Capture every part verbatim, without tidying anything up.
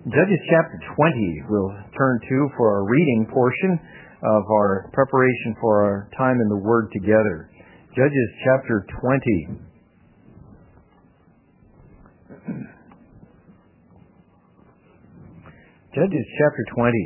Judges chapter twenty we'll turn to for our reading portion of our preparation for our time in the Word together. Judges chapter twenty. Judges chapter twenty.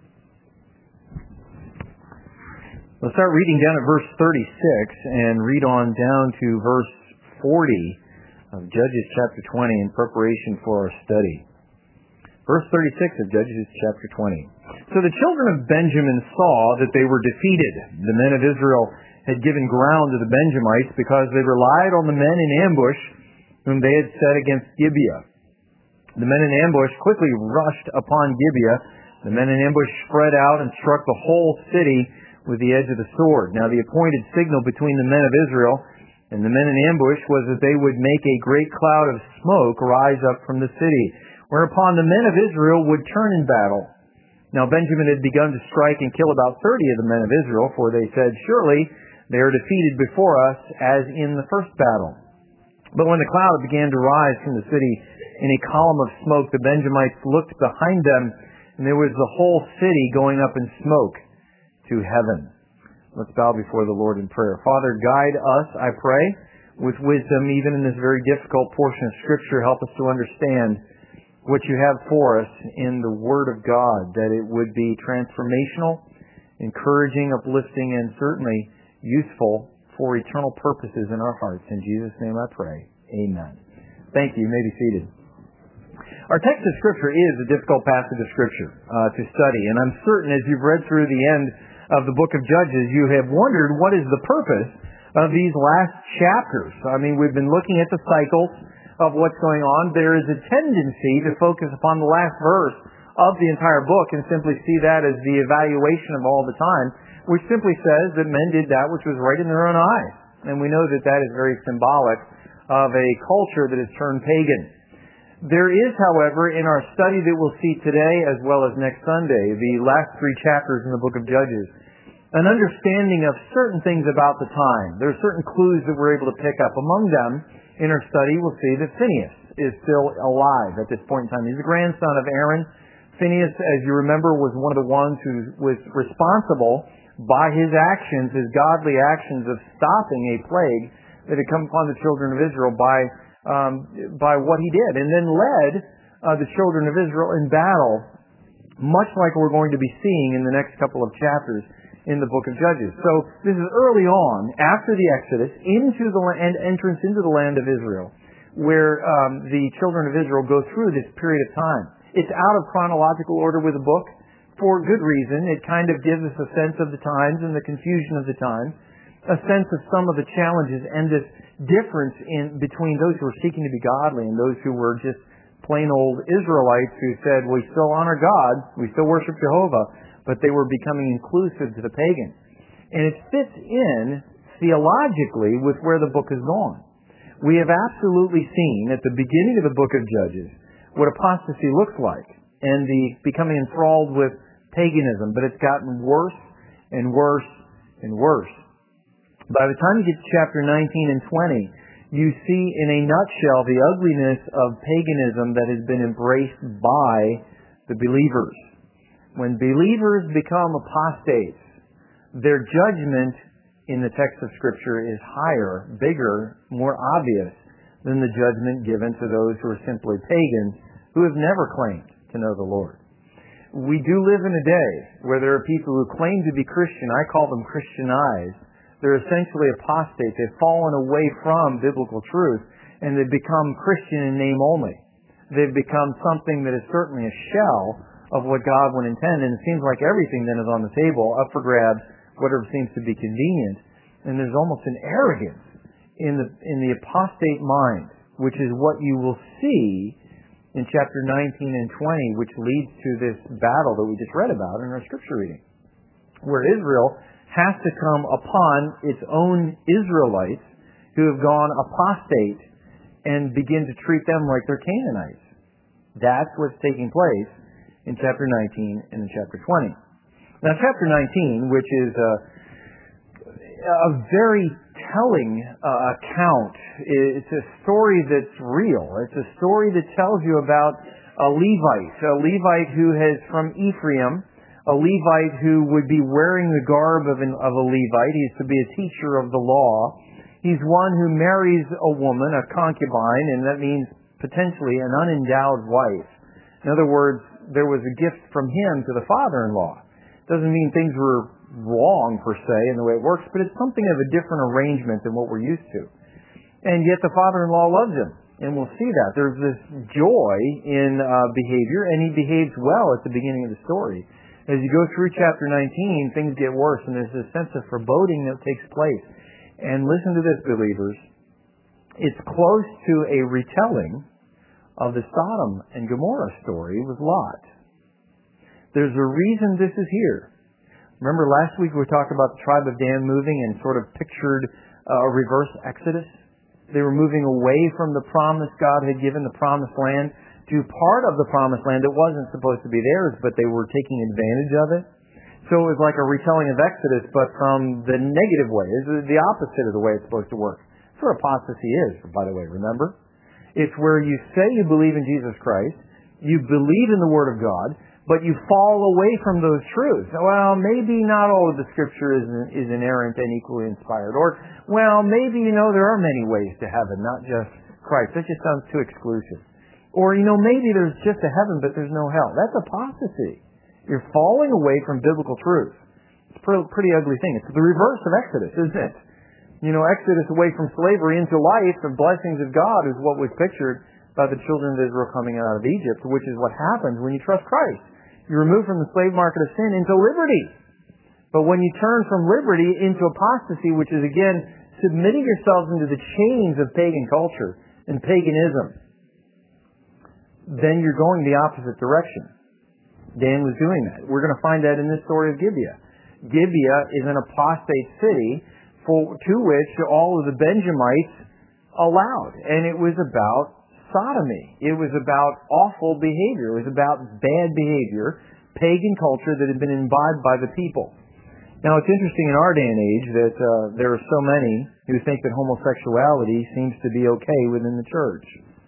We'll start reading down at verse thirty-six and read on down to verse forty of Judges chapter twenty in preparation for our study. Verse thirty-six of Judges chapter twenty. So the children of Benjamin saw that they were defeated. The men of Israel had given ground to the Benjamites because they relied on the men in ambush whom they had set against Gibeah. The men in ambush quickly rushed upon Gibeah. The men in ambush spread out and struck the whole city with the edge of the sword. Now the appointed signal between the men of Israel and the men in ambush was that they would make a great cloud of smoke rise up from the city, whereupon the men of Israel would turn in battle. Now Benjamin had begun to strike and kill about thirty of the men of Israel, for they said, "Surely they are defeated before us, as in the first battle." But when the cloud began to rise from the city in a column of smoke, the Benjamites looked behind them, and there was the whole city going up in smoke to heaven. Let's bow before the Lord in prayer. Father, guide us, I pray, with wisdom, even in this very difficult portion of Scripture. Help us to understand what you have for us in the Word of God, that it would be transformational, encouraging, uplifting, and certainly useful for eternal purposes in our hearts. In Jesus' name I pray. Amen. Thank you. You may be seated. Our text of Scripture is a difficult passage of Scripture uh, to study, and I'm certain as you've read through the end of the book of Judges, you have wondered what is the purpose of these last chapters. I mean, we've been looking at the cycles of what's going on. There is a tendency to focus upon the last verse of the entire book and simply see that as the evaluation of all the time, which simply says that men did that which was right in their own eyes. And we know that that is very symbolic of a culture that has turned pagan. There is, however, in our study that we'll see today as well as next Sunday, the last three chapters in the book of Judges, an understanding of certain things about the time. There are certain clues that we're able to pick up. Among them, in our study, we'll see that Phinehas is still alive at this point in time. He's the grandson of Aaron. Phinehas, as you remember, was one of the ones who was responsible by his actions, his godly actions of stopping a plague that had come upon the children of Israel by um, by what he did, and then led uh, the children of Israel in battle, much like we're going to be seeing in the next couple of chapters in the book of Judges. So this is early on, after the Exodus, into the land, entrance into the land of Israel, where um, the children of Israel go through this period of time. It's out of chronological order with the book, for good reason. It kind of gives us a sense of the times and the confusion of the times, a sense of some of the challenges and this difference in between those who were seeking to be godly and those who were just plain old Israelites who said, we still honor God, we still worship Jehovah, but they were becoming inclusive to the pagans. And it fits in theologically with where the book has gone. We have absolutely seen at the beginning of the book of Judges what apostasy looks like and the becoming enthralled with paganism, but it's gotten worse and worse and worse. By the time you get to chapter nineteen and twenty, you see in a nutshell the ugliness of paganism that has been embraced by the believers. When believers become apostates, their judgment in the text of Scripture is higher, bigger, more obvious than the judgment given to those who are simply pagans who have never claimed to know the Lord. We do live in a day where there are people who claim to be Christian. I call them Christianized. They're essentially apostates. They've fallen away from biblical truth, and they've become Christian in name only. They've become something that is certainly a shell of what God would intend, and it seems like everything then is on the table, up for grabs, whatever seems to be convenient. And there's almost an arrogance in the in the apostate mind, which is what you will see in chapter nineteen and twenty, which leads to this battle that we just read about in our scripture reading, where Israel has to come upon its own Israelites who have gone apostate and begin to treat them like they're Canaanites. That's what's taking place in chapter nineteen and in chapter twenty. Now, chapter nineteen, which is a, a very telling uh, account, it's a story that's real. It's a story that tells you about a Levite, a Levite who is from Ephraim, a Levite who would be wearing the garb of, an, of a Levite. He's to be a teacher of the law. He's one who marries a woman, a concubine, and that means potentially an unendowed wife. In other words, there was a gift from him to the father-in-law. Doesn't mean things were wrong per se in the way it works, but it's something of a different arrangement than what we're used to. And yet the father-in-law loves him. And we'll see that. There's this joy in uh, behavior, and he behaves well at the beginning of the story. As you go through chapter nineteen, things get worse, and there's this sense of foreboding that takes place. And listen to this, believers. It's close to a retelling of the Sodom and Gomorrah story with Lot. There's a reason this is here. Remember last week we talked about the tribe of Dan moving and sort of pictured uh, a reverse exodus? They were moving away from the promise God had given, the promised land, to part of the promised land that wasn't supposed to be theirs, but they were taking advantage of it. So it was like a retelling of Exodus, but from the negative way. It's the opposite of the way it's supposed to work. That's what apostasy is, by the way, remember? It's where you say you believe in Jesus Christ, you believe in the Word of God, but you fall away from those truths. Well, maybe not all of the Scripture is, is inerrant and equally inspired. Or, well, maybe, you know, there are many ways to heaven, not just Christ. That just sounds too exclusive. Or, you know, maybe there's just a heaven, but there's no hell. That's apostasy. You're falling away from biblical truth. It's a pretty ugly thing. It's the reverse of Exodus, isn't it? You know, Exodus away from slavery into life, the blessings of God is what was pictured by the children of Israel coming out of Egypt, which is what happens when you trust Christ. You're removed from the slave market of sin into liberty. But when you turn from liberty into apostasy, which is again submitting yourselves into the chains of pagan culture and paganism, then you're going the opposite direction. Dan was doing that. We're going to find that in this story of Gibeah. Gibeah is an apostate city for, to which all of the Benjamites allowed. And it was about sodomy. It was about awful behavior. It was about bad behavior, pagan culture that had been imbibed by the people. Now, it's interesting in our day and age that uh, there are so many who think that homosexuality seems to be okay within the church.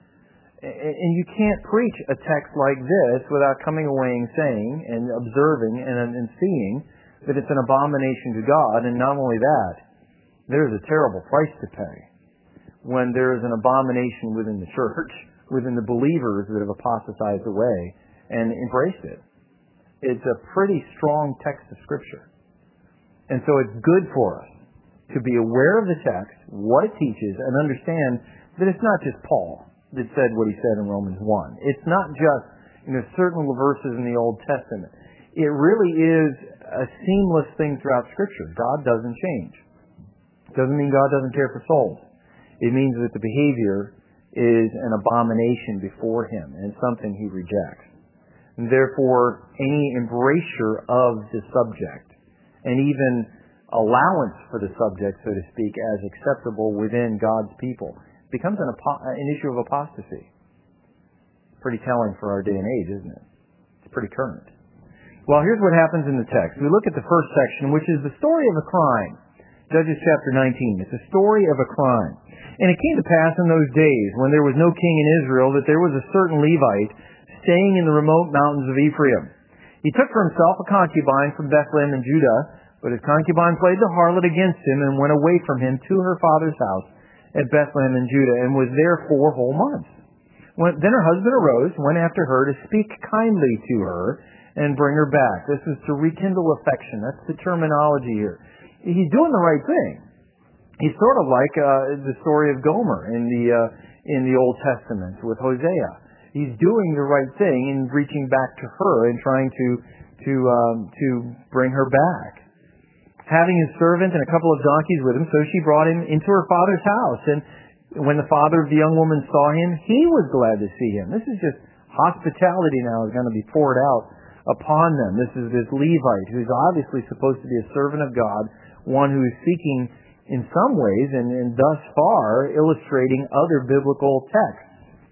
And you can't preach a text like this without coming away and saying and observing and, and seeing that it's an abomination to God. And not only that, there's a terrible price to pay when there is an abomination within the church, within the believers that have apostatized away and embraced it. It's a pretty strong text of Scripture. And so it's good for us to be aware of the text, what it teaches, and understand that it's not just Paul that said what he said in Romans one. It's not just, you know, certain verses in the Old Testament. It really is a seamless thing throughout Scripture. God doesn't change. It doesn't mean God doesn't care for souls. It means that the behavior is an abomination before Him and something He rejects. And therefore, any embrasure of the subject and even allowance for the subject, so to speak, as acceptable within God's people becomes an, apo- an issue of apostasy. Pretty telling for our day and age, isn't it? It's pretty current. Well, here's what happens in the text. We look at the first section, which is the story of a crime. Judges chapter nineteen. It's a story of a crime. And it came to pass in those days, when there was no king in Israel, that there was a certain Levite staying in the remote mountains of Ephraim. He took for himself a concubine from Bethlehem in Judah, but his concubine played the harlot against him and went away from him to her father's house at Bethlehem in Judah, and was there four whole months. When, then her husband arose, went after her to speak kindly to her and bring her back. This is to rekindle affection. That's the terminology here. He's doing the right thing. He's sort of like uh, the story of Gomer in the uh, in the Old Testament with Hosea. He's doing the right thing in reaching back to her and trying to to um, to bring her back. Having his servant and a couple of donkeys with him, so she brought him into her father's house. And when the father of the young woman saw him, he was glad to see him. This is just hospitality now is going to be poured out upon them. This is this Levite who's obviously supposed to be a servant of God, one who is seeking in some ways, and, and thus far, illustrating other biblical texts.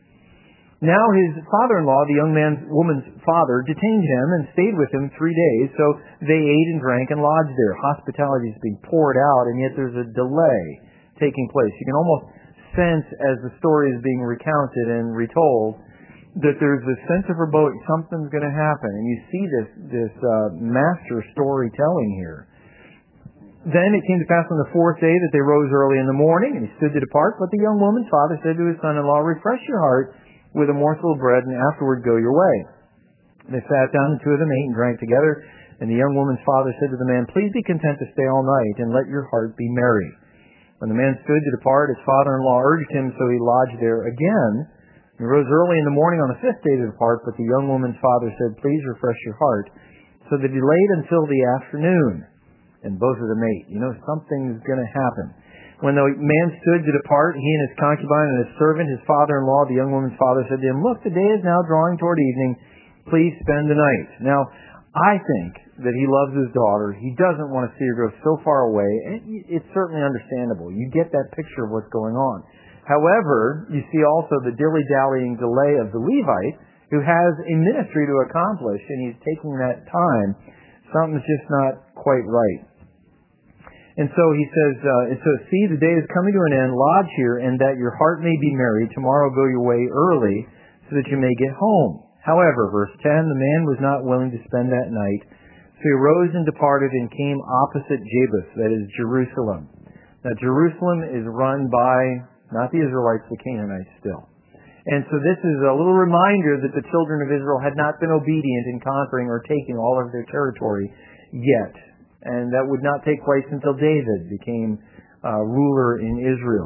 Now his father-in-law, the young man's woman's father, detained him and stayed with him three days, so they ate and drank and lodged there. Hospitality is being poured out, and yet there's a delay taking place. You can almost sense, as the story is being recounted and retold, that there's this sense of foreboding, something's going to happen. And you see this, this uh, master storytelling here. Then it came to pass on the fourth day that they rose early in the morning, and he stood to depart. But the young woman's father said to his son-in-law, refresh your heart with a morsel of bread, and afterward go your way. They sat down, and two of them ate and drank together. And the young woman's father said to the man, please be content to stay all night, and let your heart be merry. When the man stood to depart, his father-in-law urged him, so he lodged there again. He rose early in the morning on the fifth day to depart, but the young woman's father said, please refresh your heart. So they delayed until the afternoon. And both of them ate. You know, something's going to happen. When the man stood to depart, he and his concubine and his servant, his father-in-law, the young woman's father, said to him, look, the day is now drawing toward evening. Please spend the night. Now, I think that he loves his daughter. He doesn't want to see her go so far away. And it's certainly understandable. You get that picture of what's going on. However, you see also the dilly-dallying delay of the Levite, who has a ministry to accomplish, and he's taking that time. Something's just not quite right. And so he says, uh, and so see, the day is coming to an end, lodge here, and that your heart may be merry. Tomorrow go your way early, so that you may get home. However, verse ten, the man was not willing to spend that night. So he arose and departed and came opposite Jebus, that is Jerusalem. Now Jerusalem is run by, not the Israelites, the Canaanites still. And so this is a little reminder that the children of Israel had not been obedient in conquering or taking all of their territory yet. And that would not take place until David became uh, ruler in Israel.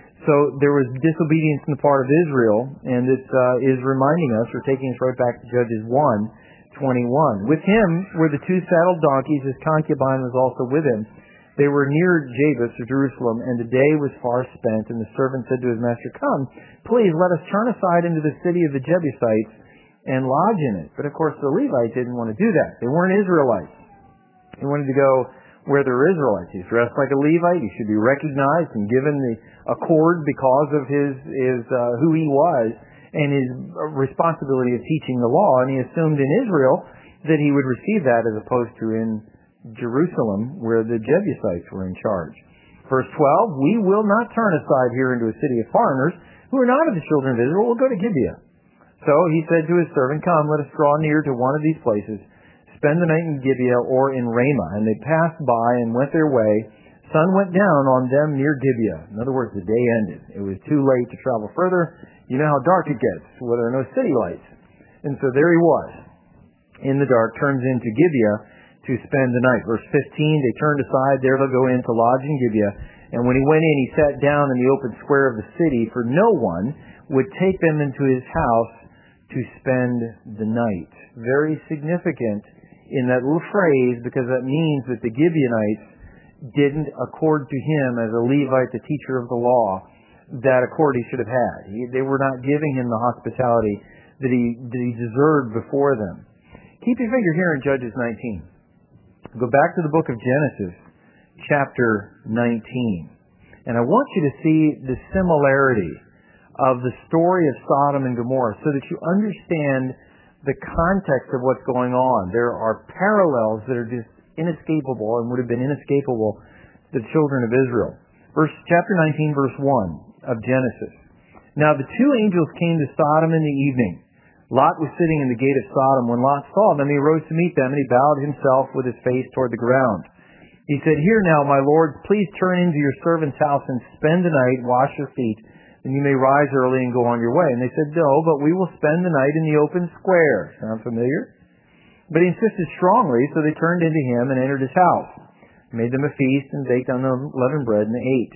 So there was disobedience on the part of Israel, and this uh, is reminding us, or taking us right back to Judges one twenty-one. With him were the two saddled donkeys, his concubine was also with him. They were near Jebus, or Jerusalem, and the day was far spent, and the servant said to his master, come, please let us turn aside into the city of the Jebusites and lodge in it. But of course the Levites didn't want to do that. They weren't Israelites. He wanted to go where there were Israelites. He's dressed like a Levite. He should be recognized and given the accord because of his, his uh, who he was and his responsibility of teaching the law. And he assumed in Israel that he would receive that as opposed to in Jerusalem where the Jebusites were in charge. Verse twelve, we will not turn aside here into a city of foreigners who are not of the children of Israel. We'll go to Gibeah. So he said to his servant, come, let us draw near to one of these places. Spend the night in Gibeah or in Ramah. And they passed by and went their way. Sun went down on them near Gibeah. In other words, the day ended. It was too late to travel further. You know how dark it gets where there are no city lights. And so there he was. In the dark, turns into Gibeah to spend the night. Verse fifteen, they turned aside. There they'll go in to lodge in Gibeah. And when he went in, he sat down in the open square of the city, for no one would take them into his house to spend the night. Very significant in that little phrase, because that means that the Gibeonites didn't accord to him as a Levite, the teacher of the law, that accord he should have had. He, they were not giving him the hospitality that he, that he deserved before them. Keep your finger here in Judges nineteen. Go back to the book of Genesis, chapter nineteen. And I want you to see the similarity of the story of Sodom and Gomorrah so that you understand the context of what's going on. There are parallels that are just inescapable and would have been inescapable to the children of Israel. Verse chapter nineteen, verse one of Genesis. Now the two angels came to Sodom in the evening. Lot was sitting in the gate of Sodom. When Lot saw them, he rose to meet them, and he bowed himself with his face toward the ground. He said, here now, my lord, please turn into your servant's house and spend the night, wash your feet, and you may rise early and go on your way. And they said, no, but we will spend the night in the open square. Sound familiar? But he insisted strongly, so they turned into him and entered his house. He made them a feast and baked unleavened bread and ate.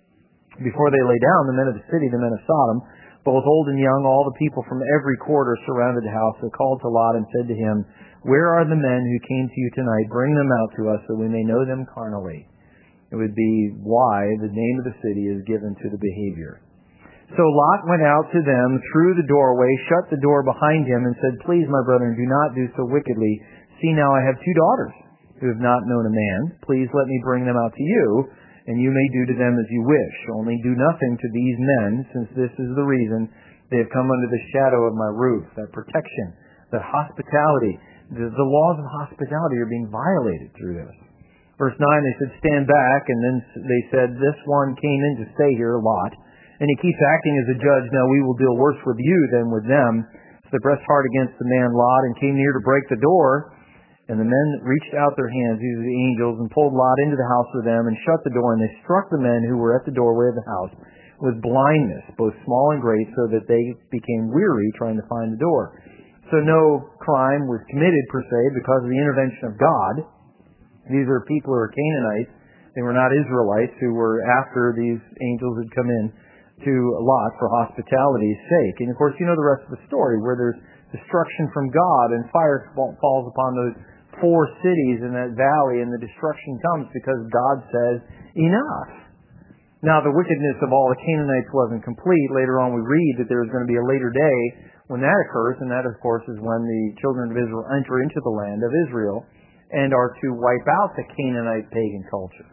Before they lay down, the men of the city, the men of Sodom, both old and young, all the people from every quarter surrounded the house. They called to Lot and said to him, where are the men who came to you tonight? Bring them out to us so we may know them carnally. It would be why the name of the city is given to the behavior. So Lot went out to them through the doorway, shut the door behind him, and said, please, my brethren, do not do so wickedly. See, now I have two daughters who have not known a man. Please let me bring them out to you, and you may do to them as you wish. Only do nothing to these men, since this is the reason they have come under the shadow of my roof. That protection, that hospitality, the, the laws of hospitality are being violated through this. Verse nine, they said, stand back, and then they said, this one came in to stay here, Lot, and he keeps acting as a judge. Now we will deal worse with you than with them. They pressed hard against the man Lot and came near to break the door. And the men reached out their hands, these are the angels, and pulled Lot into the house with them and shut the door. And they struck the men who were at the doorway of the house with blindness, both small and great, so that they became weary trying to find the door. So no crime was committed, per se, because of the intervention of God. These are people who are Canaanites. They were not Israelites who were after these angels had come in to Lot for hospitality's sake. And of course, you know the rest of the story, where there's destruction from God and fire falls upon those four cities in that valley, and the destruction comes because God says, enough. Now, the wickedness of all the Canaanites wasn't complete. Later on we read that there is going to be a later day when that occurs, and that, of course, is when the children of Israel enter into the land of Israel and are to wipe out the Canaanite pagan culture.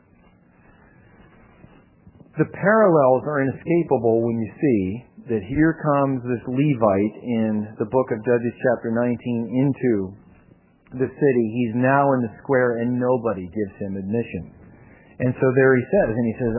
The parallels are inescapable when you see that here comes this Levite in the book of Judges chapter nineteen into the city. He's now in the square and nobody gives him admission. And so there he says, and he says,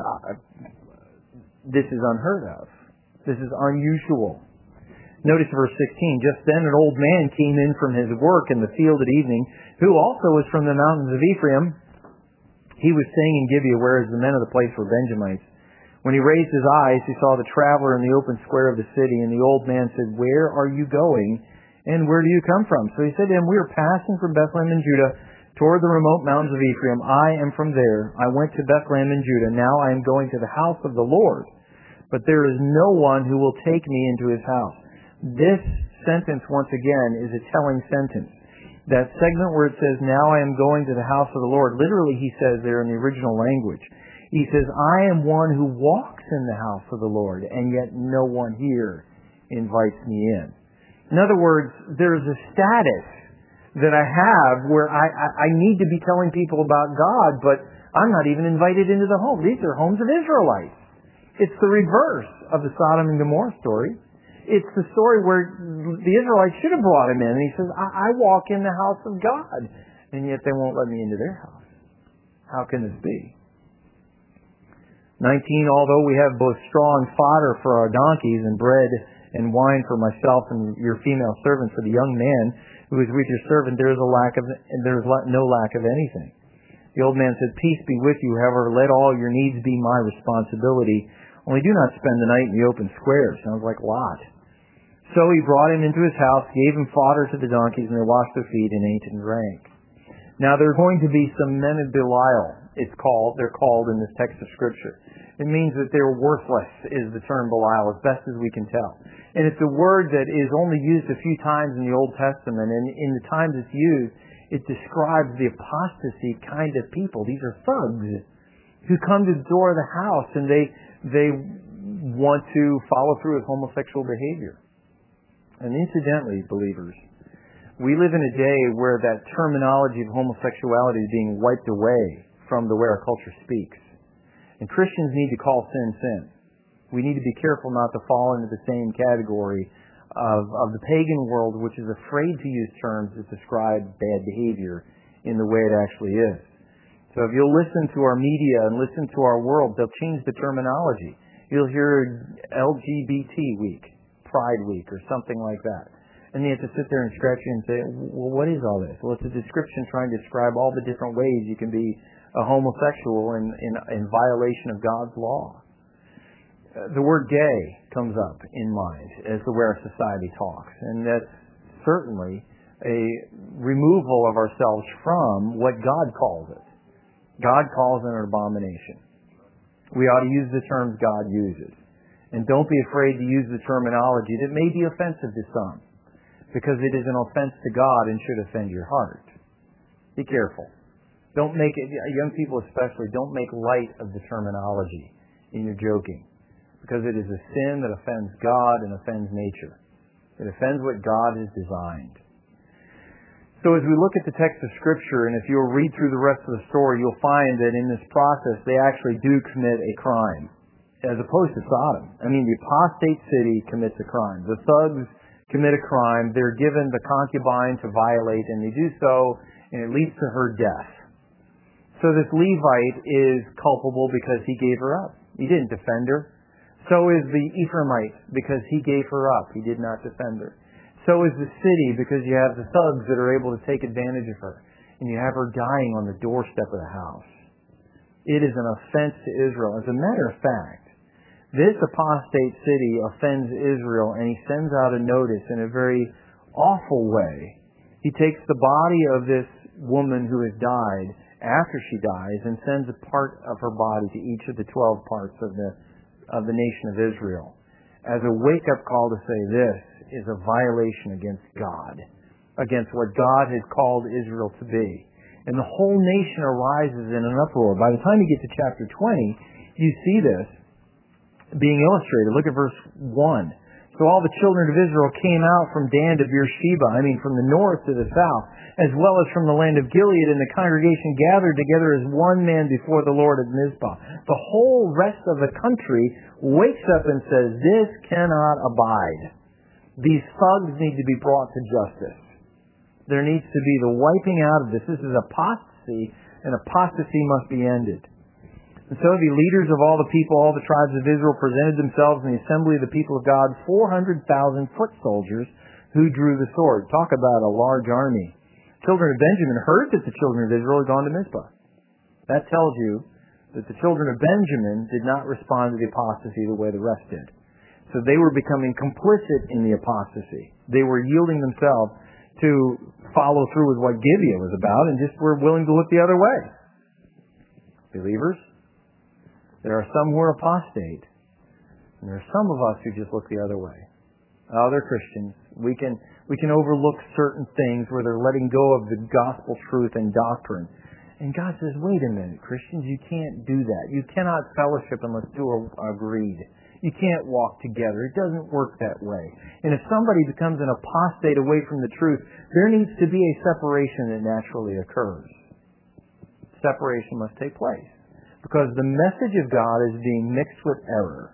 this is unheard of. This is unusual. Notice verse sixteen, just then an old man came in from his work in the field at evening, who also was from the mountains of Ephraim. He was staying in Gibeah, whereas the men of the place were Benjamites. When he raised his eyes, he saw the traveler in the open square of the city, and the old man said, where are you going, and where do you come from? So he said to him, we are passing from Bethlehem in Judah toward the remote mountains of Ephraim. I am from there. I went to Bethlehem in Judah. Now I am going to the house of the Lord. But there is no one who will take me into his house. This sentence, once again, is a telling sentence. That segment where it says, now I am going to the house of the Lord, literally he says there in the original language, he says, I am one who walks in the house of the Lord, and yet no one here invites me in. In other words, there's a status that I have where I, I, I need to be telling people about God, but I'm not even invited into the home. These are homes of Israelites. It's the reverse of the Sodom and Gomorrah story. It's the story where the Israelites should have brought him in, and he says, I, I walk in the house of God, and yet they won't let me into their house. How can this be? nineteen, although we have both straw and fodder for our donkeys and bread and wine for myself and your female servant, for the young man who is with your servant, there is a lack of, there is no lack of anything. The old man said, peace be with you, however, let all your needs be my responsibility. Only do not spend the night in the open square. Sounds like Lot. So he brought him into his house, gave him fodder to the donkeys, and they washed their feet and ate and drank. Now there are going to be some men of Belial, it's called, they're called in this text of Scripture. It means that they're worthless, is the term Belial, as best as we can tell. And it's a word that is only used a few times in the Old Testament, and in the times it's used, it describes the apostasy kind of people. These are thugs who come to the door of the house and they they want to follow through with homosexual behavior. And incidentally, believers, we live in a day where that terminology of homosexuality is being wiped away from the way our culture speaks. And Christians need to call sin, sin. We need to be careful not to fall into the same category of, of the pagan world, which is afraid to use terms that describe bad behavior in the way it actually is. So if you'll listen to our media and listen to our world, they'll change the terminology. You'll hear L G B T week, Pride week, or something like that. And you have to sit there and scratch you and say, well, what is all this? Well, it's a description trying to describe all the different ways you can be a homosexual in, in, in violation of God's law. Uh, the word gay comes up in mind as the way our society talks. And that's certainly a removal of ourselves from what God calls it. God calls it an abomination. We ought to use the terms God uses. And don't be afraid to use the terminology that may be offensive to some, because it is an offense to God and should offend your heart. Be careful. Don't make it, young people especially, don't make light of the terminology in your joking, because it is a sin that offends God and offends nature. It offends what God has designed. So as we look at the text of Scripture, and if you'll read through the rest of the story, you'll find that in this process they actually do commit a crime, as opposed to Sodom. I mean, the apostate city commits a crime. The thugs commit a crime. They're given the concubine to violate, and they do so, and it leads to her death. So this Levite is culpable because he gave her up. He didn't defend her. So is the Ephraimite because he gave her up. He did not defend her. So is the city, because you have the thugs that are able to take advantage of her. And you have her dying on the doorstep of the house. It is an offense to Israel. As a matter of fact, this apostate city offends Israel, and he sends out a notice in a very awful way. He takes the body of this woman who has died after she dies and sends a part of her body to each of the twelve parts of the of the nation of Israel as a wake-up call to say this is a violation against God, against what God has called Israel to be. And the whole nation arises in an uproar. By the time you get to chapter twenty, you see this being illustrated. Look at verse one. So all the children of Israel came out from Dan to Beersheba, I mean from the north to the south, as well as from the land of Gilead, and the congregation gathered together as one man before the Lord at Mizpah. The whole rest of the country wakes up and says, this cannot abide. These thugs need to be brought to justice. There needs to be the wiping out of this. This is apostasy, and apostasy must be ended. And so the leaders of all the people, all the tribes of Israel, presented themselves in the assembly of the people of God, four hundred thousand foot soldiers who drew the sword. Talk about a large army. Children of Benjamin heard that the children of Israel had gone to Mizpah. That tells you that the children of Benjamin did not respond to the apostasy the way the rest did. So they were becoming complicit in the apostasy. They were yielding themselves to follow through with what Gibeah was about and just were willing to look the other way. Believers, there are some who are apostate, and there are some of us who just look the other way. Oh, they're Christians. We can we can overlook certain things where they're letting go of the gospel truth and doctrine. And God says, wait a minute, Christians, you can't do that. You cannot fellowship unless two are agreed. You can't walk together. It doesn't work that way. And if somebody becomes an apostate away from the truth, there needs to be a separation that naturally occurs. Separation must take place. Because the message of God is being mixed with error.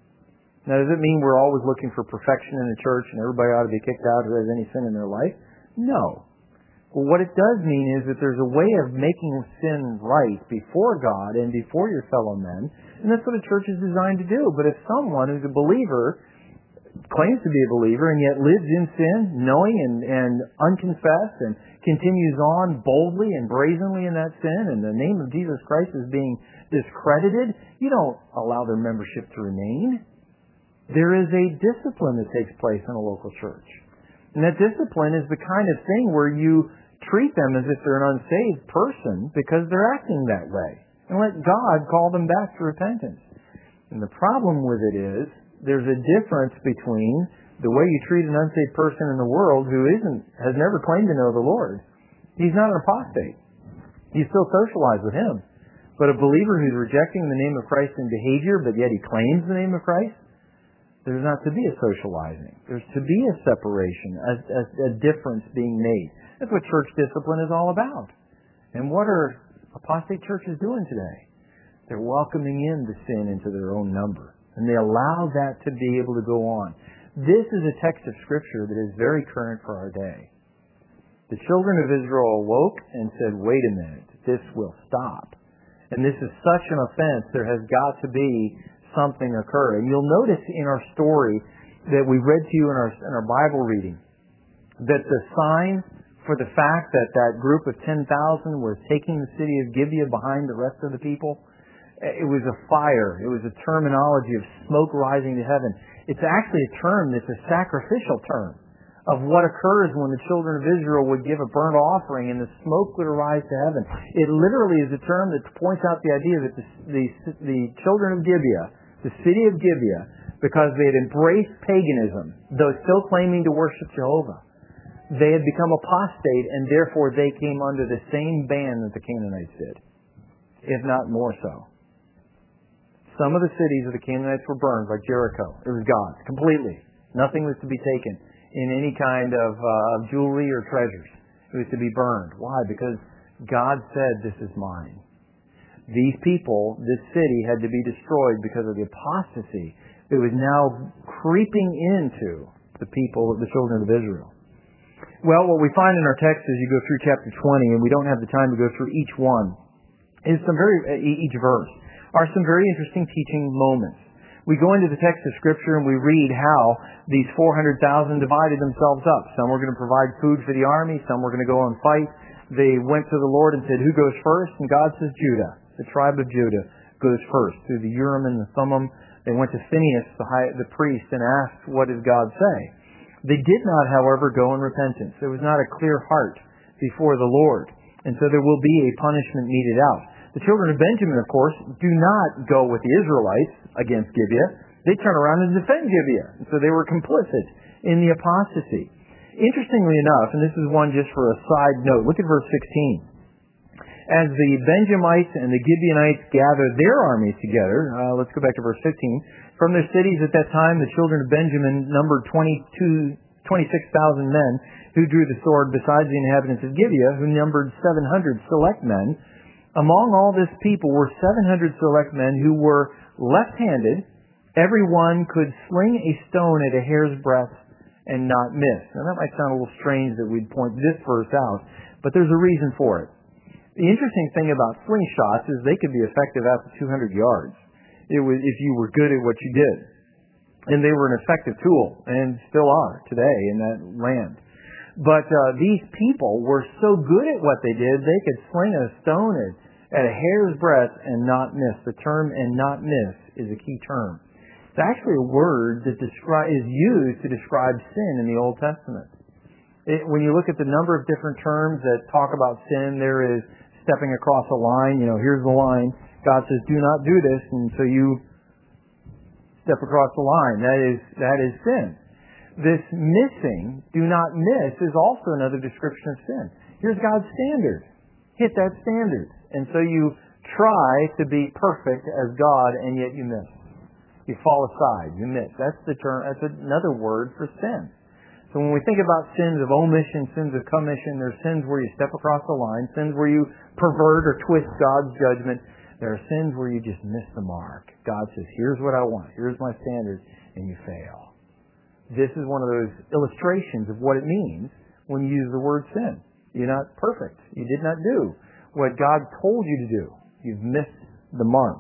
Now, does it mean we're always looking for perfection in the church and everybody ought to be kicked out who has any sin in their life? No. Well, what it does mean is that there's a way of making sin right before God and before your fellow men, and that's what a church is designed to do. But if someone who's a believer claims to be a believer and yet lives in sin, knowing and, and unconfessed, and continues on boldly and brazenly in that sin, and the name of Jesus Christ is being discredited, you don't allow their membership to remain. There is a discipline that takes place in a local church. And that discipline is the kind of thing where you treat them as if they're an unsaved person because they're acting that way. And let God call them back to repentance. And the problem with it is, there's a difference between the way you treat an unsaved person in the world who isn't, has never claimed to know the Lord. He's not an apostate. You still socialize with him. But a believer who's rejecting the name of Christ in behavior, but yet he claims the name of Christ, there's not to be a socializing. There's to be a separation, a, a, a difference being made. That's what church discipline is all about. And what are apostate churches doing today? They're welcoming in the sin into their own number. And they allow that to be able to go on. This is a text of Scripture that is very current for our day. The children of Israel awoke and said, wait a minute, this will stop. And this is such an offense, there has got to be something occur. And you'll notice in our story that we read to you in our, in our Bible reading, that the sign for the fact that that group of ten thousand was taking the city of Gibeah behind the rest of the people, it was a fire. It was a terminology of smoke rising to heaven. It's actually a term that's a sacrificial term of what occurs when the children of Israel would give a burnt offering and the smoke would arise to heaven. It literally is a term that points out the idea that the, the, the children of Gibeah, the city of Gibeah, because they had embraced paganism, though still claiming to worship Jehovah, they had become apostate, and therefore they came under the same ban that the Canaanites did, if not more so. Some of the cities of the Canaanites were burned, like Jericho. It was God's, completely. Nothing was to be taken in any kind of uh, jewelry or treasures. It was to be burned. Why? Because God said, this is mine. These people, this city, had to be destroyed because of the apostasy that was now creeping into the people, the children of Israel. Well, what we find in our text as you go through chapter twenty, and we don't have the time to go through each one, is some very, each verse, are some very interesting teaching moments. We go into the text of Scripture and we read how these four hundred thousand divided themselves up. Some were going to provide food for the army. Some were going to go and fight. They went to the Lord and said, who goes first? And God says, Judah. The tribe of Judah goes first. Through the Urim and the Thummim, they went to Phinehas, the, high, the priest, and asked, what does God say? They did not, however, go in repentance. There was not a clear heart before the Lord. And so there will be a punishment meted out. The children of Benjamin, of course, do not go with the Israelites against Gibeah. They turn around and defend Gibeah. And so they were complicit in the apostasy. Interestingly enough, and this is one just for a side note, look at verse sixteen. As the Benjamites and the Gibeonites gathered their armies together, uh, let's go back to verse fifteen. From their cities at that time, the children of Benjamin numbered twenty-two, twenty-six thousand men who drew the sword, besides the inhabitants of Gibeah, who numbered seven hundred select men. Among all this people were seven hundred select men who were left-handed. Every one could sling a stone at a hair's breadth and not miss. Now that might sound a little strange that we'd point this verse out, but there's a reason for it. The interesting thing about slingshots is they could be effective after two hundred yards. It was if you were good at what you did. And they were an effective tool, and still are today in that land. But uh, these people were so good at what they did, they could sling a stone at, at a hair's breadth and not miss. The term "and not miss" is a key term. It's actually a word that descri- is used to describe sin in the Old Testament. It, when you look at the number of different terms that talk about sin, there is stepping across a line. You know, here's the line. God says, do not do this, and so you step across the line. That is that is sin. This missing, do not miss, is also another description of sin. Here's God's standard. Hit that standard. And so you try to be perfect as God, and yet you miss. You fall aside. You miss. That's the term. That's another word for sin. So when we think about sins of omission, sins of commission, there's sins where you step across the line, sins where you pervert or twist God's judgment. There are sins where you just miss the mark. God says, here's what I want. Here's my standards, and you fail. This is one of those illustrations of what it means when you use the word sin. You're not perfect. You did not do what God told you to do. You've missed the mark.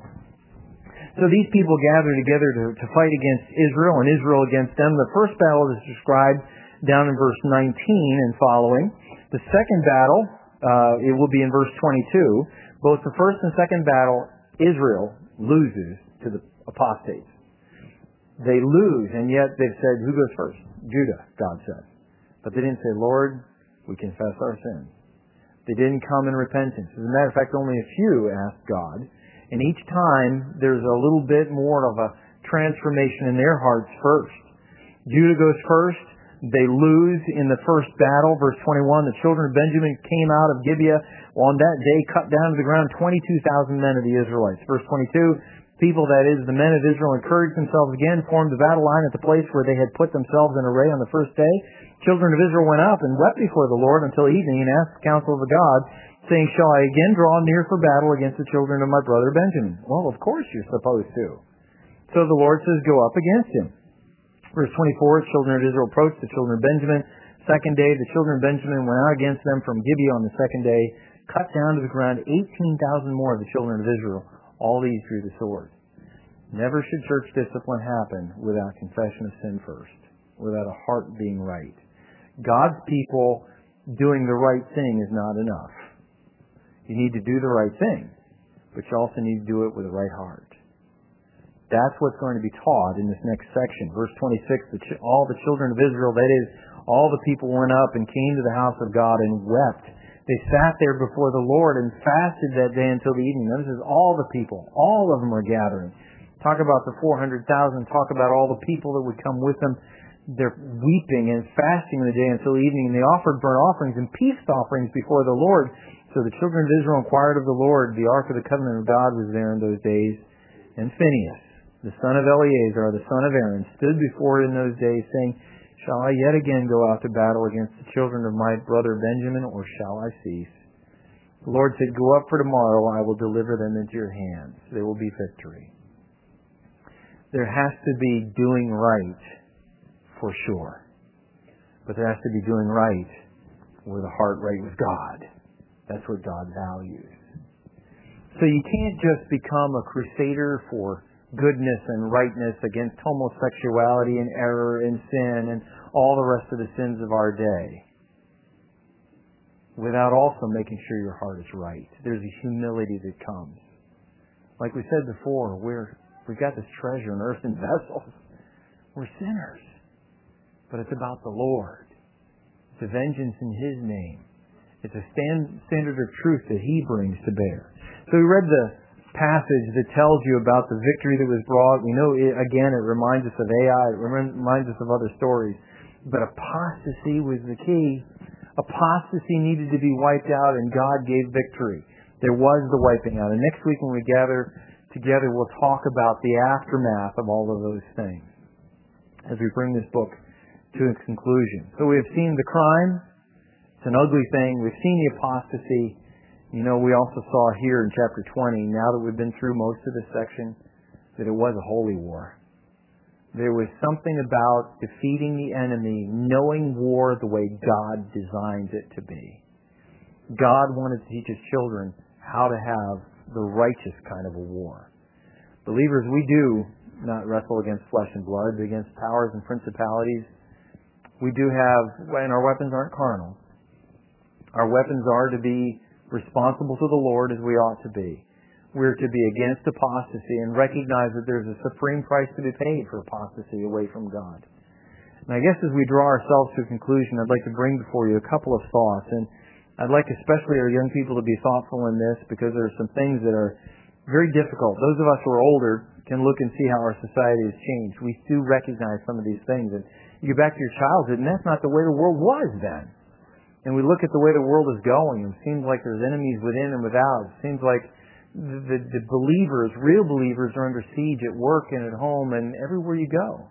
So these people gather together to, to fight against Israel and Israel against them. The first battle is described down in verse nineteen and following. The second battle, uh, it will be in verse twenty-two. Both the first and second battle, Israel loses to the apostates. They lose, and yet they've said, who goes first? Judah, God said. But they didn't say, Lord, we confess our sins. They didn't come in repentance. As a matter of fact, only a few asked God. And each time, there's a little bit more of a transformation in their hearts first. Judah goes first. They lose in the first battle. Verse twenty-one, the children of Benjamin came out of Gibeah. On that day, cut down to the ground twenty-two thousand men of the Israelites. Verse twenty-two, people, that is, the men of Israel, encouraged themselves again, formed the battle line at the place where they had put themselves in array on the first day. Children of Israel went up and wept before the Lord until evening and asked the counsel of the God, saying, shall I again draw near for battle against the children of my brother Benjamin? Well, of course you're supposed to. So the Lord says, go up against him. Verse twenty-four, children of Israel approached the children of Benjamin. Second day, the children of Benjamin went out against them from Gibeah on the second day, cut down to the ground eighteen thousand more of the children of Israel. All these drew the sword. Never should church discipline happen without confession of sin first, without a heart being right. God's people doing the right thing is not enough. You need to do the right thing, but you also need to do it with the right heart. That's what's going to be taught in this next section. Verse twenty-six, the ch- all the children of Israel, that is, all the people went up and came to the house of God and wept. They sat there before the Lord and fasted that day until the evening. Notice all the people, all of them are gathering. Talk about the four hundred thousand, talk about all the people that would come with them. They're weeping and fasting the day until evening, and they offered burnt offerings and peace offerings before the Lord. So the children of Israel inquired of the Lord. The ark of the covenant of God was there in those days. And Phinehas, the son of Eleazar, the son of Aaron, stood before it in those days, saying, shall I yet again go out to battle against the children of my brother Benjamin, or shall I cease? The Lord said, go up, for tomorrow I will deliver them into your hands. There will be victory. There has to be doing right, for sure. But there has to be doing right with a heart right with God. That's what God values. So you can't just become a crusader for goodness and rightness, against homosexuality and error and sin and all the rest of the sins of our day, without also making sure your heart is right. There's a humility that comes. Like we said before, we're, we've got this treasure in earthen vessels. We're sinners. But it's about the Lord. It's a vengeance in His name. It's a stand, standard of truth that He brings to bear. So we read the passage that tells you about the victory that was brought. We know, it, again, it reminds us of Ai. It reminds us of other stories. But apostasy was the key. Apostasy needed to be wiped out, and God gave victory. There was the wiping out. And next week when we gather together, we'll talk about the aftermath of all of those things as we bring this book to its conclusion. So we have seen the crime. It's an ugly thing. We've seen the apostasy. You know, we also saw here in chapter twenty, now that we've been through most of this section, that it was a holy war. There was something about defeating the enemy, knowing war the way God designs it to be. God wanted to teach His children how to have the righteous kind of a war. Believers, we do not wrestle against flesh and blood, but against powers and principalities. We do have, and our weapons aren't carnal. Our weapons are to be responsible to the Lord as we ought to be. We're to be against apostasy and recognize that there's a supreme price to be paid for apostasy away from God. And I guess as we draw ourselves to a conclusion, I'd like to bring before you a couple of thoughts. And I'd like especially our young people to be thoughtful in this, because there are some things that are very difficult. Those of us who are older can look and see how our society has changed. We do recognize some of these things. And you go back to your childhood, and that's not the way the world was then. And we look at the way the world is going, and it seems like there's enemies within and without. It seems like the, the, the believers, real believers, are under siege at work and at home and everywhere you go.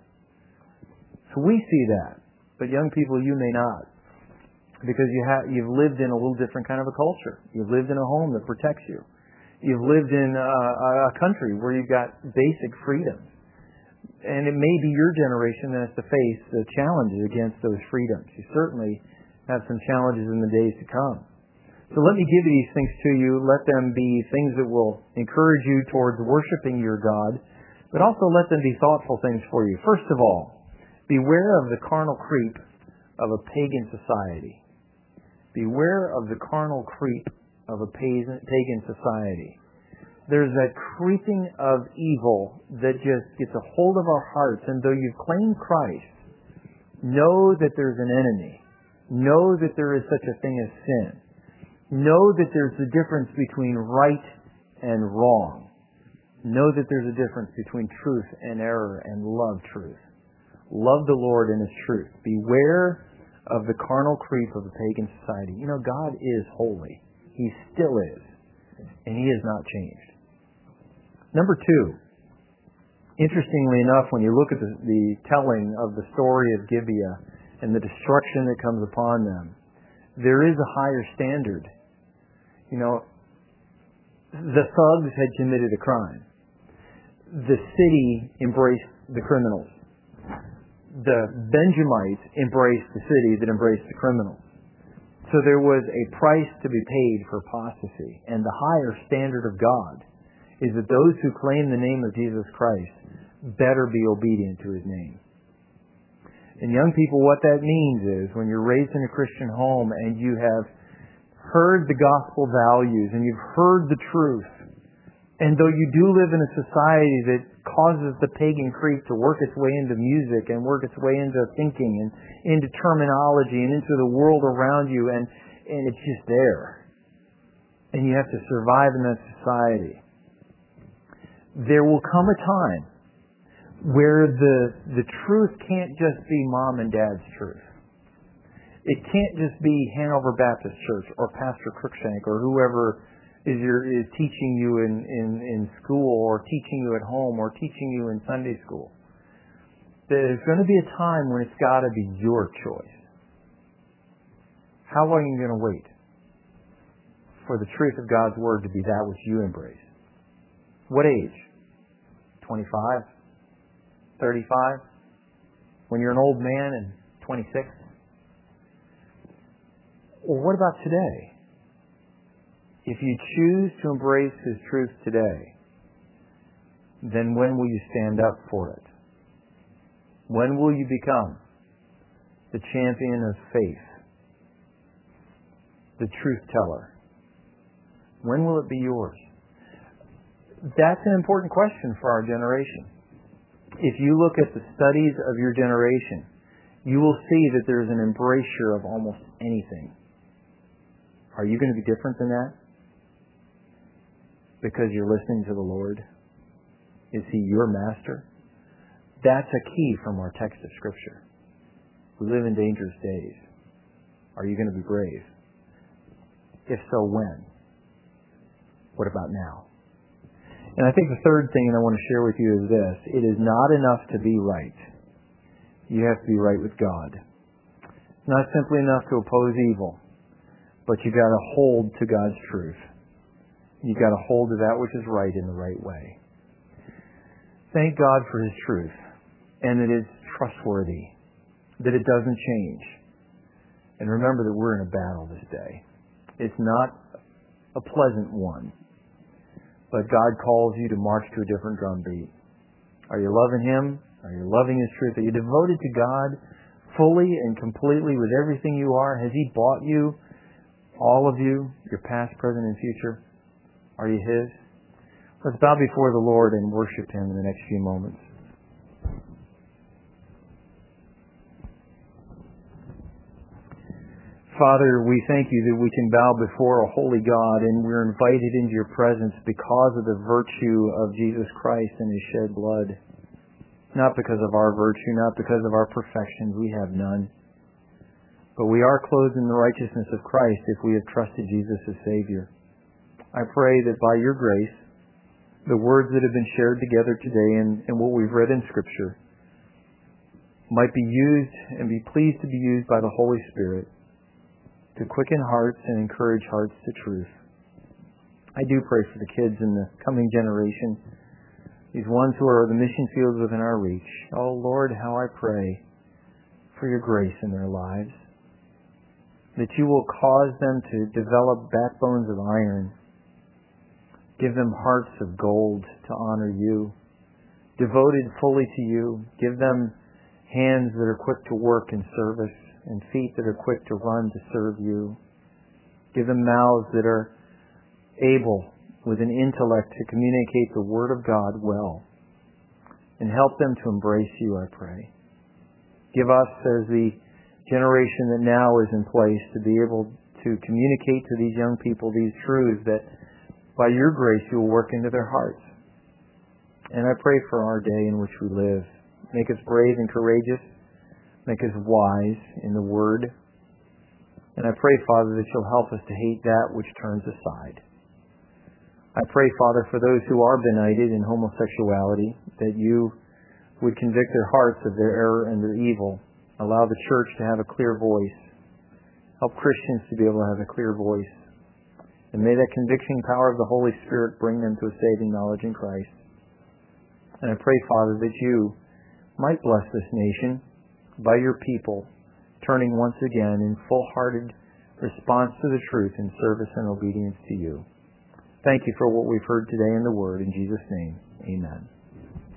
So we see that. But young people, you may not. Because you have, you've lived in a little different kind of a culture. You've lived in a home that protects you. You've lived in a, a country where you've got basic freedoms. And it may be your generation that has to face the challenges against those freedoms. You certainly have some challenges in the days to come. So let me give these things to you. Let them be things that will encourage you towards worshiping your God, but also let them be thoughtful things for you. First of all, beware of the carnal creep of a pagan society. Beware of the carnal creep of a pagan society. There's that creeping of evil that just gets a hold of our hearts, and though you've claimed Christ, know that there's an enemy. Know that there is such a thing as sin. Know that there's a difference between right and wrong. Know that there's a difference between truth and error, and love truth. Love the Lord and His truth. Beware of the carnal creep of a pagan society. You know, God is holy. He still is. And He has not changed. Number two, interestingly enough, when you look at the, the telling of the story of Gibeah and the destruction that comes upon them, there is a higher standard. You know, the thugs had committed a crime. The city embraced the criminals. The Benjamites embraced the city that embraced the criminals. So there was a price to be paid for apostasy. And the higher standard of God is that those who claim the name of Jesus Christ better be obedient to His name. And young people, what that means is when you're raised in a Christian home and you have heard the gospel values and you've heard the truth, and though you do live in a society that causes the pagan creep to work its way into music and work its way into thinking and into terminology and into the world around you, and, and it's just there. And you have to survive in that society. There will come a time where the the truth can't just be mom and dad's truth. It can't just be Hanover Baptist Church or Pastor Cruikshank or whoever is your is teaching you in, in, in school or teaching you at home or teaching you in Sunday school. There's going to be a time when it's got to be your choice. How long are you going to wait for the truth of God's Word to be that which you embrace? What age? twenty-five? thirty-five? When you're an old man and twenty-six? Or what about today? If you choose to embrace His truth today, then when will you stand up for it? When will you become the champion of faith, the truth teller? When will it be yours? That's an important question for our generation. If you look at the studies of your generation, you will see that there's an embrasure of almost anything. Are you going to be different than that? Because you're listening to the Lord? Is He your master? That's a key from our text of Scripture. We live in dangerous days. Are you going to be brave? If so, when? What about now? And I think the third thing that I want to share with you is this. It is not enough to be right. You have to be right with God. It's not simply enough to oppose evil, but you've got to hold to God's truth. You've got to hold to that which is right in the right way. Thank God for His truth, and that it's trustworthy, that it doesn't change. And remember that we're in a battle this day. It's not a pleasant one, but God calls you to march to a different drumbeat. Are you loving Him? Are you loving His truth? Are you devoted to God fully and completely with everything you are? Has He bought you, all of you, your past, present, and future? Are you His? Let's bow before the Lord and worship Him in the next few moments. Father, we thank You that we can bow before a holy God, and we're invited into Your presence because of the virtue of Jesus Christ and His shed blood. Not because of our virtue, not because of our perfections. We have none. But we are clothed in the righteousness of Christ if we have trusted Jesus as Savior. I pray that by Your grace, the words that have been shared together today and, and what we've read in Scripture might be used and be pleased to be used by the Holy Spirit to quicken hearts and encourage hearts to truth. I do pray for the kids in the coming generation, these ones who are the mission fields within our reach. Oh Lord, how I pray for Your grace in their lives, that You will cause them to develop backbones of iron. Give them hearts of gold to honor You, devoted fully to You. Give them hands that are quick to work in service and feet that are quick to run to serve You. Give them mouths that are able, with an intellect, to communicate the Word of God well. And help them to embrace You, I pray. Give us, as the generation that now is in place, to be able to communicate to these young people these truths that by Your grace You will work into their hearts. And I pray for our day in which we live. Make us brave and courageous. Make us wise in the Word. And I pray, Father, that You'll help us to hate that which turns aside. I pray, Father, for those who are benighted in homosexuality, that You would convict their hearts of their error and their evil. Allow the church to have a clear voice. Help Christians to be able to have a clear voice. And may that convicting power of the Holy Spirit bring them to a saving knowledge in Christ. And I pray, Father, that You might bless this nation by Your people, turning once again in full-hearted response to the truth in service and obedience to You. Thank You for what we've heard today in the Word. In Jesus' name, amen.